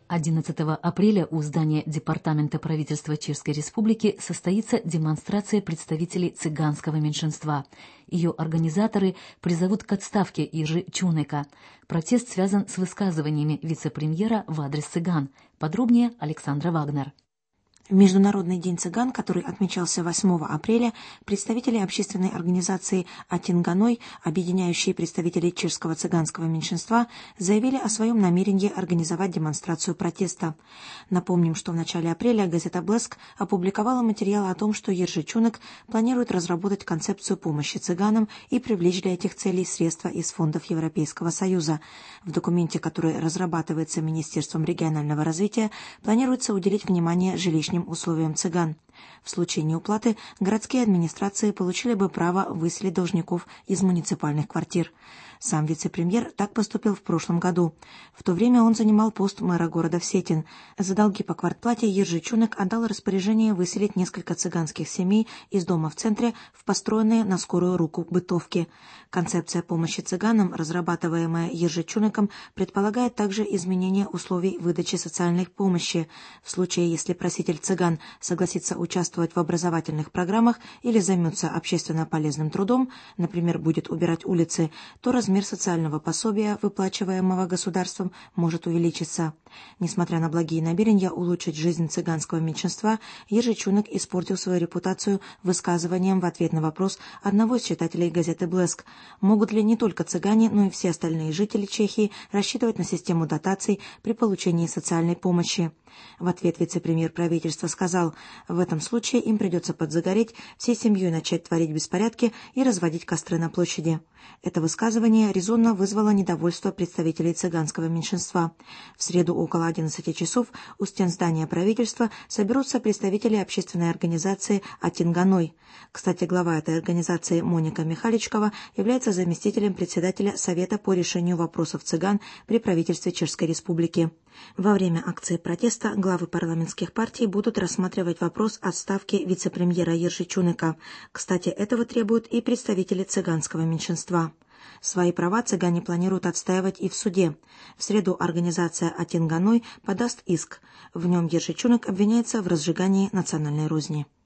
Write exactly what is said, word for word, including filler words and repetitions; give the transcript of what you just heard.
одиннадцатого апреля у здания Департамента правительства Чешской Республики состоится демонстрация представителей цыганского меньшинства. Ее организаторы призовут к отставке Иржи Чунека. Протест связан с высказываниями вице-премьера в адрес цыган. Подробнее Александра Вагнер. В Международный день цыган, который отмечался восьмого апреля, представители общественной организации «Атинганой», объединяющие представителей чешского цыганского меньшинства, заявили о своем намерении организовать демонстрацию протеста. Напомним, что в начале апреля газета «Блеск» опубликовала материал о том, что Иржи Чунек планирует разработать концепцию помощи цыганам и привлечь для этих целей средства из фондов Европейского Союза. В документе, который разрабатывается Министерством регионального развития, планируется уделить внимание жилищным условиям цыган. В случае неуплаты городские администрации получили бы право выселить должников из муниципальных квартир. Сам вице-премьер так поступил в прошлом году. В то время он занимал пост мэра города Всетин. За долги по квартплате Иржи Чунек отдал распоряжение выселить несколько цыганских семей из дома в центре в построенные на скорую руку бытовки. Концепция помощи цыганам, разрабатываемая Иржи Чунеком, предполагает также изменение условий выдачи социальной помощи. В случае, если проситель цыган согласится участвовать в образовательных программах или займется общественно полезным трудом, например, будет убирать улицы, то размер социального пособия, выплачиваемого государством, может увеличиться. Несмотря на благие намерения улучшить жизнь цыганского меньшинства, Иржи Чунек испортил свою репутацию высказыванием в ответ на вопрос одного из читателей газеты «Блеск». Могут ли не только цыгане, но и все остальные жители Чехии рассчитывать на систему дотаций при получении социальной помощи? В ответ вице-премьер правительства сказал, в этом случае им придется подзагореть, всей семьей начать творить беспорядки и разводить костры на площади. Это высказывание резонно вызвало недовольство представителей цыганского меньшинства. В среду около одиннадцати часов у стен здания правительства соберутся представители общественной организации «Атинганой». Кстати, глава этой организации Моника Михаличкова является заместителем председателя Совета по решению вопросов цыган при правительстве Чешской Республики. Во время акции протеста главы парламентских партий будут рассматривать вопрос отставки вице-премьера Иржи Чунека. Кстати, этого требуют и представители цыганского меньшинства. Свои права цыгане планируют отстаивать и в суде. В среду организация «Атинганой» подаст иск. В нем Иржи Чунек обвиняется в разжигании национальной розни.